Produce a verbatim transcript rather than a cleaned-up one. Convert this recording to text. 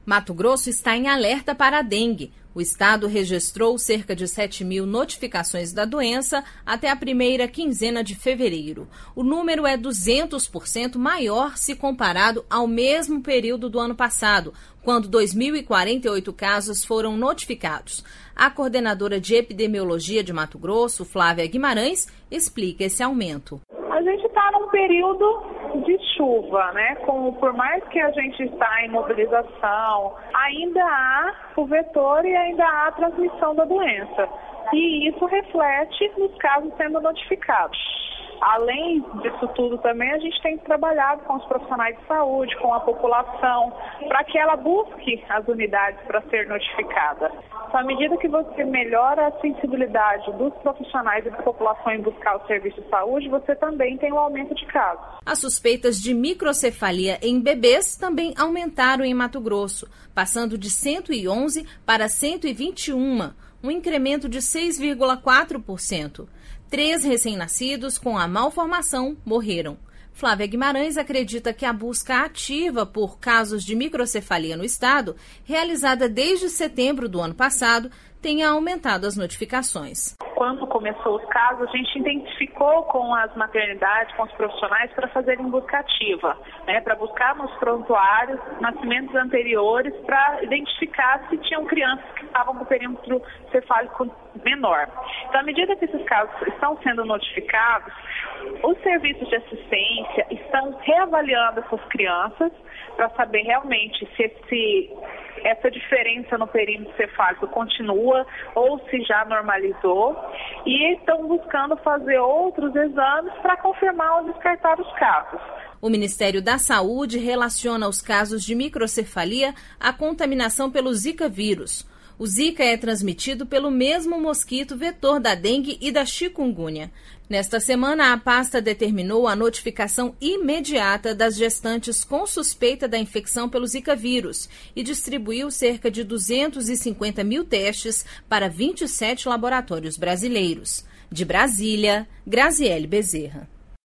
Mato Grosso está em alerta para a dengue. O estado registrou cerca de sete mil notificações da doença até a primeira quinzena de fevereiro. O número é duzentos por cento maior se comparado ao mesmo período do ano passado, quando dois mil e quarenta e oito casos foram notificados. A coordenadora de epidemiologia de Mato Grosso, Flávia Guimarães, explica esse aumento. A gente está num período de chuva, né? Com, por mais que a gente está em mobilização, ainda há o vetor e ainda há a transmissão da doença. E isso reflete nos casos sendo notificados. Além disso tudo também, a gente tem trabalhado com os profissionais de saúde, com a população, para que ela busque as unidades para ser notificada. Então, à medida que você melhora a sensibilidade dos profissionais e da população em buscar o serviço de saúde, você também tem um aumento de casos. As suspeitas de microcefalia em bebês também aumentaram em Mato Grosso, passando de cento e onze para cento e vinte e um, um incremento de seis vírgula quatro por cento. Três recém-nascidos com a malformação morreram. Flávia Guimarães acredita que a busca ativa por casos de microcefalia no estado, realizada desde setembro do ano passado, tenha aumentado as notificações. Quando começou os casos, a gente identificou com as maternidades, com os profissionais, para fazerem busca ativa, né, para buscar nos prontuários nascimentos anteriores, para identificar se tinham crianças que estavam com perímetro cefálico menor. Então, à medida que esses casos estão sendo notificados, os serviços de assistência estão reavaliando essas crianças para saber realmente se esse, essa diferença no perímetro cefálico continua ou se já normalizou, e estão buscando fazer outros exames para confirmar ou descartar os casos. O Ministério da Saúde relaciona os casos de microcefalia à contaminação pelo Zika vírus. O Zika é transmitido pelo mesmo mosquito vetor da dengue e da chikungunya. Nesta semana, a pasta determinou a notificação imediata das gestantes com suspeita da infecção pelo Zika vírus e distribuiu cerca de duzentos e cinquenta mil testes para vinte e sete laboratórios brasileiros. De Brasília, Graziele Bezerra.